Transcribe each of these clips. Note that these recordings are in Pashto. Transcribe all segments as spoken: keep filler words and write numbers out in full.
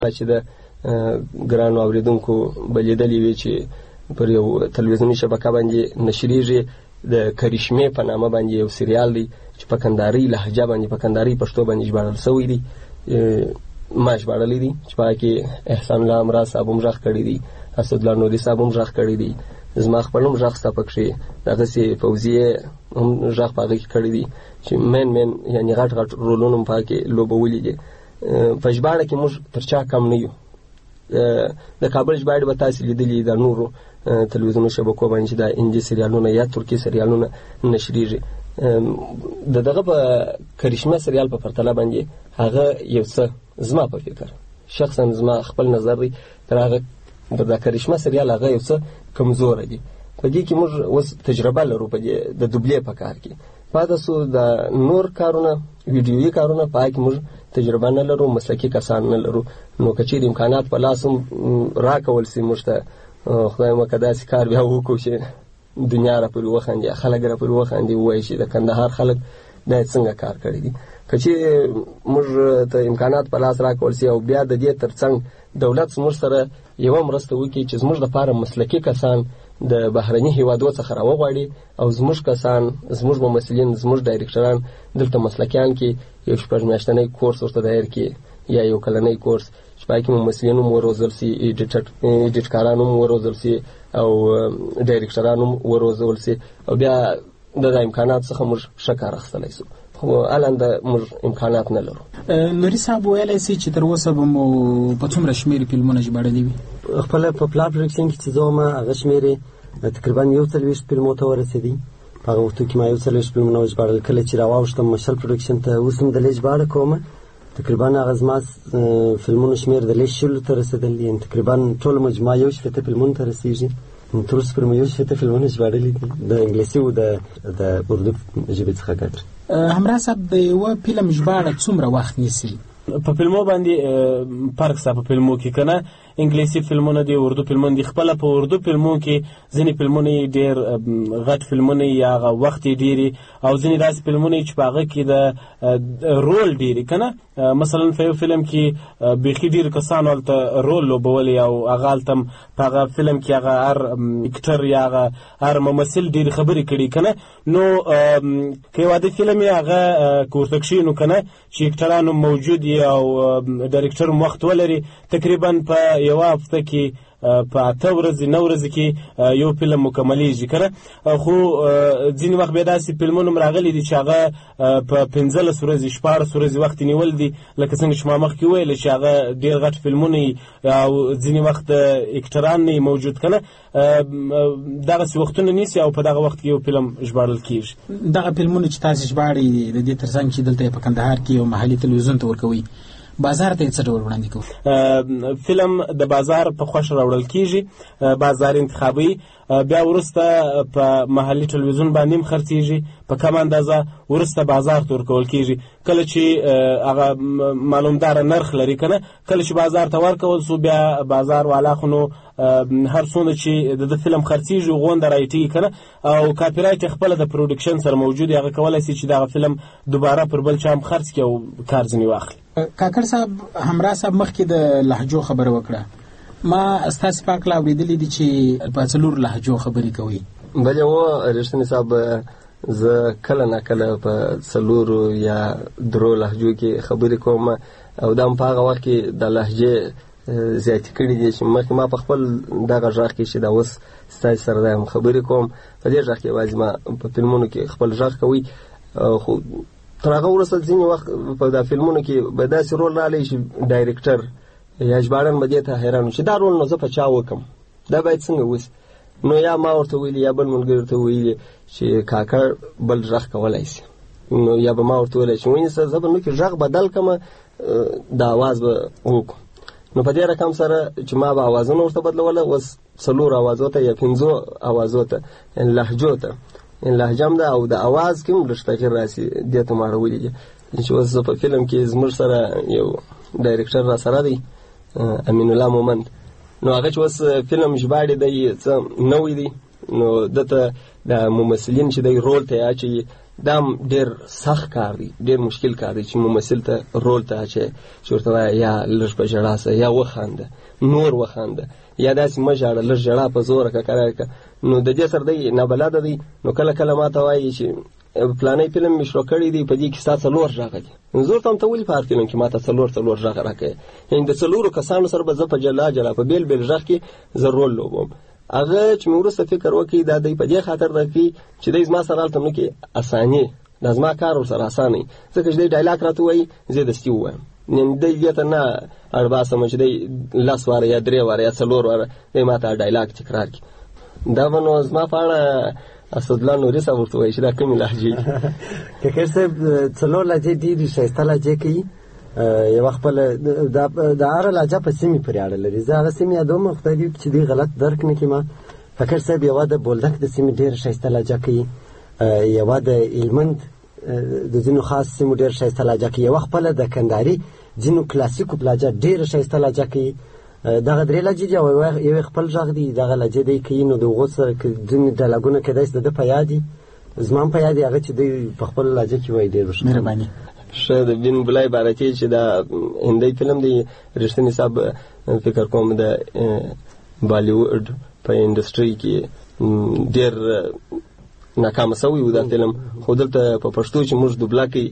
چې د ګرانو اوریدونکو به لیدلې وي چې پر یو تلویزیوني شبکه باندې نشریږي د کرشمې په نامه باندې یو سریال دی چې په کندهاري لهجه باندې په کندهاري پښتو باندې ژباړل شوی دی. ما ژباړلی دی چې په هغه کې احسان الله امراض صاحب هم غږ کړی دی، اسدالله نوري صاحب هم غږ کړی دی، زما خپل هم غږ ستا پکښې دغسې فوزیې هم غږ په هغه کې کړی دی چې مین مین یعنې غټ غټ رولونه هم په هغه کې لوبولي دي. په ژباړه کې موږ تر چا کم نه یو. د کابل ژباړې به تاسې لیدلي د نورو تلویزیونو شبکو باندې چې دا هندي سریالونه یا ترکي سریالونه نشریږي. د دغه په کرشمه سریال په پرتله باندې هغه یو څه زما په فکر شخصا زما خپل نظر دی تر هغه د کرشمه سریال هغه یو څه کمزوره دی. په دې کې موږ اوس تجربه لرو په د دوبلې په کار کې. پاته سو د نور کارونه ویډیویي کارونه په هغه کې موږ تجربه نه لرو، مسلکي کسان نه لرو. نو که چیرې امکانات په لاس هم راکول سي موږ ته، خدای مکه داسې کار بیا وکړو چې دنیا را پورې وخاندي، خلک را پورې وخاندي، ووایي چې د کندهار خلک دا څنګه کار کړی دي. که چیرې موږ ته امکانات په لاس راکول سي او بیا د دې تر څنګ دولت زموږ سره یوه مرسته وکړي چې زموږ دپاره مسلکي کسان د بهرني هیوادو څخه راوغواړي او زموږ کسان، زموږ ممثلین، زموږ ډایرکټران دلته مسلکیان کې یو شپږ میاشتنی کورس ورته دایر کړي یا یو کلنی کورس چې په هغې کې ممثلین هم وروزل سي، ایډیټکاران هم وروزل سي او ډایرکټران هم وروزول سي او بیا د دا امکانات څخه موږ ښه کار اخیستلی سو. خو الان د موږ امکانات نه لرو. نوري صاحب ویلی سي چې تر اوسه به مو په څومره شمېرې فلمونه ژباړلي وي؟ خپله په پلار پروډکشن کې چې زه وم هغه شمېرې تقریبا یو څلوېښت فلمو ته ورسېدی. په هغه وختو کې ما یو څلوېښت فلمونه وژباړل. کله چې راواوښتم مشل پروډکشن ته اوس هم دلې ژباړه کومه. تقریبا هغه زما فلمونو شمېر دلې شلو ته رسېدلی، یعنې تقریبا ټوله مجموعه یو شپېته فلمونو ته رسېږي. تر اوسه پورې مو یو شپېته فلمونه ژباړلي دي د انګلیسي او د اردو ژبې څخه ګډ. همراه صاحب د یوه فلم ژباړه څومره وخت نیسي؟ په فلمو باندې فرق ستا په فلمو کې که نه انګلیسي فلمونه دي، اردو فلمونه دي. خپله په اردو فلمو کې ځینې فلمونه یې ډېر غټ فلمونه یې هغه وخت یې ډېري او ځینې داسې فلمونه چې په هغه کې د رول ډېري که نه. مثلا په یو فلم کې بیخي ډېر کسانو هلته رول لوبولی او هغه هلته په هغه فلم کې هغه هر اکټر یا هغه هر ممثل ډېرې خبرې کړي که نه. نو که یو عادي فلم یې هغه که ورته کښې نو که نه چې اکټران هم موجود وي او ډایرکټر هم وخت ولري، تقریبا په یوه هفته کې په اته ورځې نه ورځې کې یو فلم مکملیږي که نه. خو ځینې وخت بیا داسې فلمونه هم راغلي دي چې هغه په پنځلس ورځې شپاړس ورځې وخت یې نیول دي، لکه څنګه چې ما مخکې وویله چې هغه ډېر غټ فلمونه یي او ځینې وخت اکټران نه موجود که نه. دغسې وختونه نیسي او په دغه وخت کې یو فلم ژباړل کېږي. دغه فلمونه چې تاسې ژباړئ د دې تر څنګ چې دلته په کندهار کې یو محلي تلویزیون ته ورکوئ، بازار ته یې څه ډول وړاندې کوو؟ فلم د بازار په خوښه راوړل کېږي، بازار انتخابوي، بیا وروسته په محلي تلویزیون باندې هم خرڅېږي په کم اندازه، وروسته بازار ته ورکول کېږي. کله چې هغه معلومداره نرخ لري که نه، کله چې بازار ته ورکول سو بیا بازار والا خو نو هر څومره چې د ده فلم خرڅېږي غونده رایټېږي که نه او کاپي رایټ یې خپله د پروډکشن سره موجود هغه کولی سي چې دغه فلم دوباره پر بل چا هم خرڅ کړي او کار ځینې واخلي. کاکړ صاحب، همراه صاحب مخکې د لهجو خبره وکړه. ما ستاسې په هکله اورېدلي دي چې په څلور لهجو خبرې کوئ. بلې و رښتینې صاحب، زه کله نه کله په څلورو یا درو لهجو کې خبرې کوم او دا هم په هغه وخت کې د لهجې زیاتې کړي دي چې مخکې ما په خپل دغه غږ کې چې دا اوس ستاسې سره دا هم خبرې کوم، په دې غږ کې یوازې ما په فلمونو کې خپل غږ کوي. خو تر هغه وروسته ځینې وخت په دا فلمونو کې به داسې رول راغلی چې ډایرکټر یا ژباړن به دې ته حیران و چې دا رول نو زه په چا وکړم، دا باید څنګه وسي. نو یا ما ورته ویلي یا بل ملګري ورته ویلي چې کاکړ بل غږ کولی سي، نو یا به ما ورته ویلی چې ونیسه زه به نو کې غږ بدل کړم، د اواز به وکړو. نو په دې رقم سره چې ما به اوازونه ورته بدلوله، اوس څلور اوازو ته یا پنځو اوازو ته یعنې لهجو ته یعنې لهجه هم ده او د اواز کې هم لږ تغیر راسي، دې ته ما اړولي دي. چې اوس زه په فلم کې زموږ سره یو ډایرکټر را سره دی امین الله مومند، نو هغه چې اوس فلم ژباړي دی څه نوی دی، نو دته د ممثلین چې دی رول ته یې اچوي دا ډېر سخت کار دی، ډېر مشکل کار دی چې ممثل ته رول ته چې چې ورته وایه یا لږ په ژړا سه یا وخانده نور وخانده یا داسې مه ژاړه لږ ژړا په زوره که کرار که. نو د دې سره دی نابلده دی، نو کله کله ما ته وایي چې پلانی فلم مې شروع کړی دی، په دې کې ستا څلور غږه دي. نو زه ورته وایم ته ولې په هر فلم کې ما ته څلور څلور غږه راکوې؟ یعنې د څلورو کسانو سره به زه په جلا جلا په بېل بېل غږ کې زه رول لوبوم. هغه چې مې وروسته فکر وکړي دا دی په دې خاطر ده کوي چې دی زما سره هلته نو کې اساني دا زما کار ورسره اسانه وي، ځکه چې دی ډایلاګ راته ووایي زه دستي ووایم. یعنې دی دې ته نه اړباسم چې دی لس واره یا درې واره یا څلور واره دی ما ته ډایلاګ تکرار کړي. دا به نو زما په اړه اسدالله نوري صاحب ورته وایي چې دا کومې لهجې دي. ککر صاحب څلور لهجې ډېرې ښایسته لهجې کوي، یوه خپله د هره لهجه په سیمې پورې اړه لري. زه هغه سیمې یادوم، خدای دې وکړي چې دوی غلط درک نه کړي ما. فکر صاحب یوه د بولدک د سیمې ډېره ښایسته لهجه کوي، یوه د هلمند د ځینو خاص سیمو ډېره ښایسته لهجه کوي، یوه خپله د کندهاري ځینو کلاسیکو په لهجه ډېره ښایسته لهجه کوي. دغه درې لهجې دي او یو خپل غږ دی، دغه لهجې دی کوي. نو د هغو سره ځینې ډایلاګونه کیدای شي د ده په یاد دي، زما هم په یاد دي هغه چې دوی په خپله لهجه کې وایي. ډېر مهرباني. ښه د بین بلای بارکې چې دا هندی فلم دی، رښتینی صاحب فکر کوم د بالیوډ په انډسټري کې ډېر ناکامه سوی و دا فلم، خو دلته په پښتو چې موږ دوبله کوي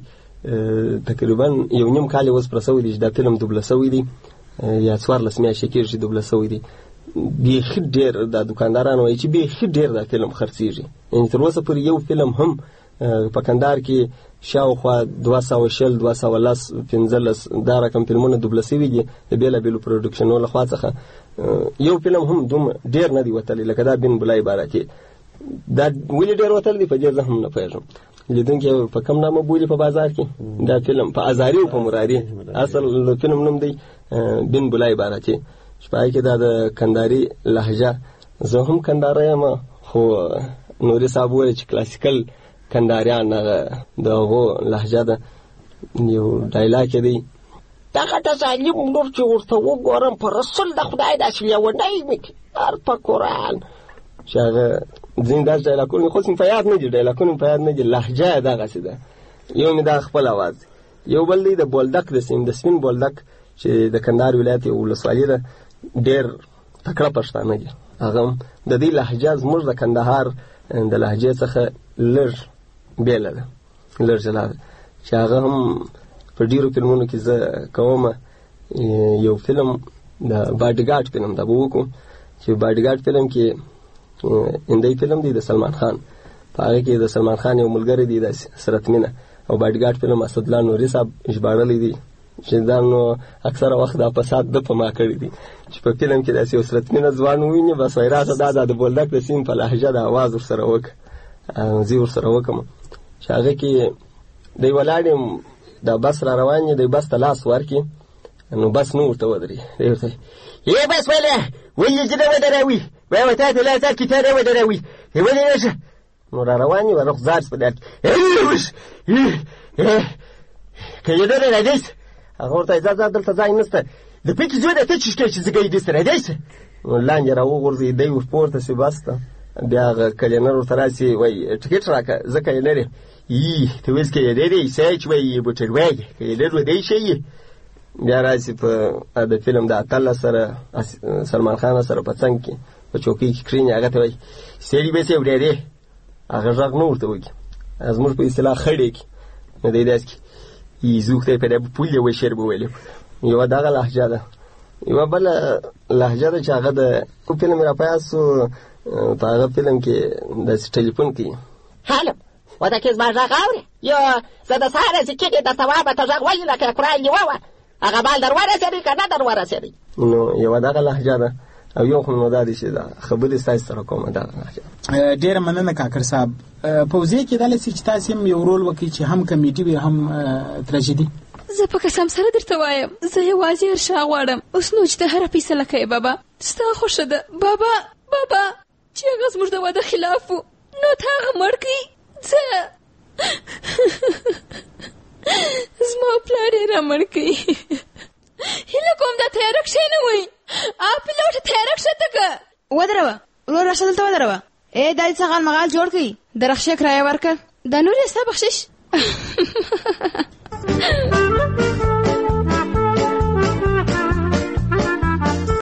تقریبا یو نیم کال یې اوس پوره سوی دی چې دا فلم دوبله سوی دی، یا څوارلس میاشتې کېږي چې دوبله سوی دی. بیخي ډېر دا دوکانداران وایي چې بیخي ډېر دا فلم خرڅېږي. یعنې تر اوسه پورې یو فلم هم په کندهار کې شاوخوا دوه سوه شل دوه سوه لس پنځلس دا رقم فلمونه دوبله سوي دي د بېلابېلو پروډکشنونو لخوا څخه. یو فلم هم دومره ډېر نه دی وتلی لکه دا بین بلای بارکې. دا ولې ډېر وتلی دی په دې زه هم نه پوهېږم. لیدونکي په کم نامه بولي په بازار کې دا فلم په ازاري او په مراري. اصل فلم نوم دی بین بلای بارکې، چې په هغې کې دا د کندهاري لهجه. زه هم کندهاری یم، خو نوري صاحب وویل چې کلاسیکل کندهاریان هغه د هغو لهجه ده. یو ډایلاګ یې دی، دغه د ظالم لور چې ورته وګورم په رسول د خدای داسې لیونی مې کړي هر په قرآن. چې هغه ځینې داسې ډایلاګونه مې خو په یاد نه دي، ډایلاګونه مې په یاد نه دي، لهجه یې دغسې ده. یو مې دا خپل اواز دی، یو بل دی د بولدک د سیم د سپین بولدک چې د کندهار ولایت یو ولسوالي ده، ډېر تکړه پښتانه دي. هغه هم د دې لهجه زموږ د کندهار د لهجې څخه لږ بېله ده، لږ جلا ده، چې هغه هم په ډېرو فلمونو کې زه کوم. یو فلم د باډیګارډ فلم دا به وکړو چې باډیګارډ فلم کې هندی فلم دی د سلمان خان، په هغې کې د سلمان خان یو ملګری دی د سرت مینه، او باډیګارډ فلم اسدالله نوري صاحب ژباړلی دی چې دا نو اکثره وخت دا فساد ده په ما کړی دی چې په فلم کې داسې یو سرت مینه ځوان وویني بس وایي راته دا دا د بولدک د سیم په لهجه د اواز ورسره وکړه، زه یې ورسره وکړم. چې هغه کې دی ولاړ یم، دا بس را روان یې، دی بس ته لاس ورکړي، نو بس نه ورته ودرېږي، دی ورته یې بس ولې ولې چې نه ودروي، وایي ورته ته لاس ورکړي ته نه ودروي، ولې نشه. نو را روان یې ورخ زار په دار کې که یې نه راځي، هغه ورته ځه ځه دلته ځای نشته، د پکې ځو ده ته چې شکې چې زګی دې سره راځي. نو لاندې را وغورځي، دی ور پورته شي، بس ته بیا هغه کلینر ورته راسي، وایي ټکټ راکړه زه کلینر یم. یي ته اوس کلینر یې سایچ وایي بوټروی کلینر ودی شي. بیا راسي په د فلم د اتله سره سلمان خان سره په څنګ کې په چوکۍ کې کښېني، هغه ته وایي سړي به سې ورېدې، هغه غږ نه ورته وکړي، زموږ په اصطلاح خړې کې. نو دی داسې کې یزوک ته پرې پول یو شعر به ویلې. یوه دغه لهجه ده. یوه بله لهجه ده چې هغه د فلم را پیاز سو، په هغه فلم کې داسې ټلیفون کوي، هلو وته کې زما غږ اورې؟ یو زه د سهار چې کېږې درته وایم ته غږ وایي لکه قرآن لیوه وه، هغه بال در ورسېدی که نه در ورسېدی. نو یوه دغه لهجه ده، او یو خو نو دا دی چې دا خبرې ستاسې سره کومه دغه لهجه. ډېره مننه کاکر صاحب. پوځي کېدلی شي چې تاسې هم یو رول وکړئ چې هم کمیډي وي هم تراژیدي. زه په قسم سره درته وایم زه یوازې هر شا غواړم. اوس نو چې د هره فیصله کوې بابا ستا خوښه ده. بابا بابا چې هغه زموږ د واده خلاف و نو ته هغه مړ کړي. ځه زما پلار یې را مړ کړي. هیله کوم دا تیاره کښېنوئ. آ پیلوټه تیاره کښته که ودروه ورور راشه دلته ودروه. ای دا دې څه غالمغال جوړ کړئ. د رخشې کرایه ورکړه. دا نور یې ستا بخشش